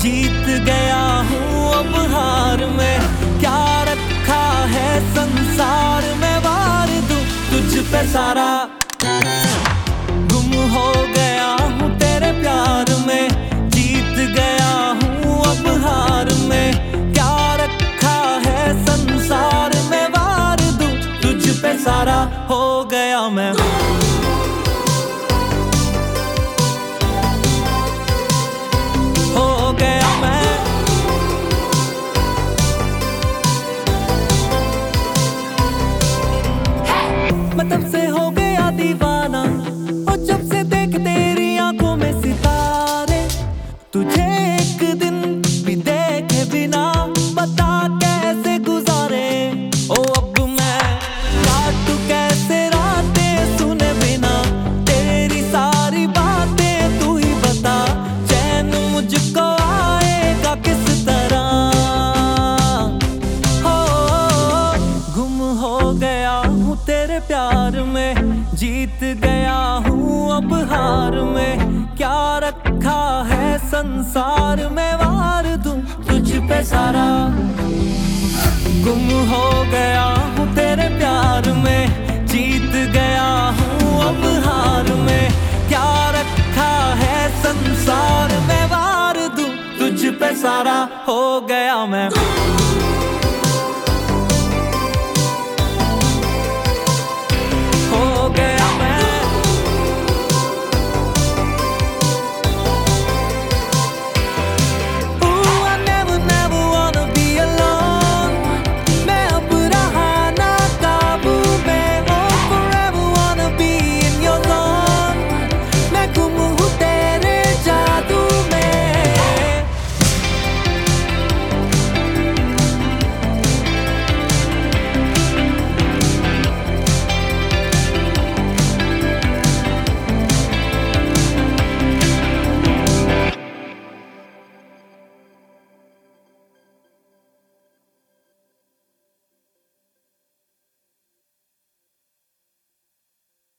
जीत गया हूँ अब हार में, क्या रखा है संसार में वार दूं तुझ पे सारा। गुम हो गया हूँ तेरे प्यार में, जीत गया हूँ अब हार में, क्या रखा है संसार में वार दूं तुझ पे सारा। हो गया मैं तब से हो गया दीवाना, और जब से देख तेरी आंखों में सितारे, तुझे एक दिन भी देखे बिना बता कैसे गुजारे। ओ अब मैं काटूं कैसे रातें सुने बिना, तेरी सारी बातें तू ही बता, चैन मुझको आएगा किस तरह। हो गुम हो गया हूँ तेरे प्यार में, जीत गया हूँ अब हार में, क्या रखा है संसार में वार दूं तुझ पे सारा। गुम हो गया हूँ तेरे प्यार में, जीत गया हूँ अब हार में, क्या रखा है संसार में वार दूं तुझ पे सारा। हो गया मैं